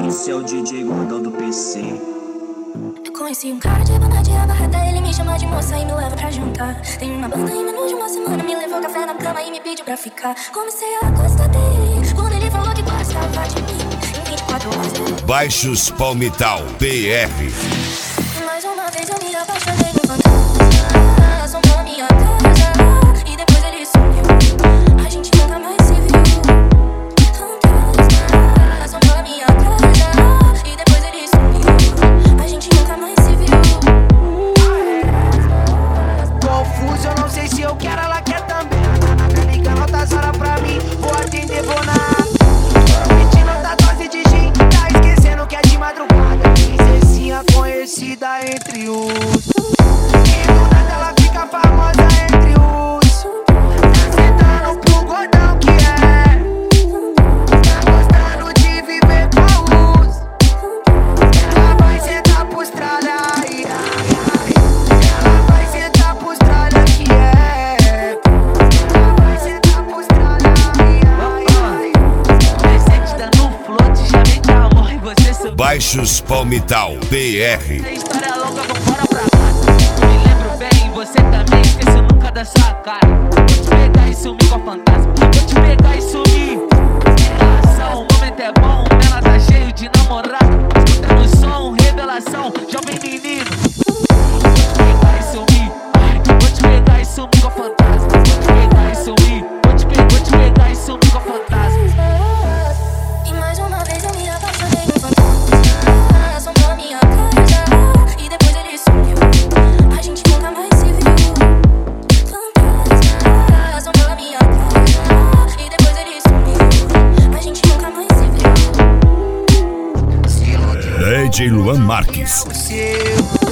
Esse é o DJ Gordão do PC. Eu conheci um cara de banda de abarreta, ele me chama de moça e me leva pra jantar. Tem uma banda em menos de uma semana, me levou café na cama e me pediu pra ficar. Comecei a gostar dele, quando ele falou que gostava de mim. Em 24 horas Baixos Palmital BR. mais uma vez eu me apaixonei no fantasma. Assombrou a minha casa e depois ele sumiu. A gente nunca mais se viu. Fantasma assombrou a minha casa e depois ele sumiu. A gente nunca mais se viu. Confuso, eu não sei se eu quero, ela quer também. Tá ligando altas horas pra mim, vou atender, vou na. Pedindo outra dose de gin, tá esquecendo que é de madrugada. Princesinha conhecida entre os. E do nada ela fica famosa entre os. Tá sentando pro gordão que é. Tá gostando de viver com os. Ela vai sentar pros tralha, ai, ai, ai. Ela vai sentar pros tralha que é. Ela vai sentar pros tralha, ai, ai, ai. Presente dando um float, já vem de amor e você subiu. Baixos Palmital BR. Tem história longa, vambora pra casa. Me lembro bem, você também esqueço nunca da sua cara. Vou te pegar e sumir com a fantasma. Vou te pegar e sumir. Relação, o momento é bom, ela tá cheio de namorado. Escutando o som, revelação, jovem menino. Vou te pegar e sumir. Vou te pegar e sumir com a fantasma. Vou te pegar e sumir. Vou te pegar e sumir com a fantasma. E mais uma vez eu me apaixonei no fantasma. Assombrou a minha casa e depois ele sumiu. A gente nunca mais se viu. Fantasma assombrou a minha casa e depois ele sumiu. A gente nunca mais se viu. DJ Luan Marques. Seu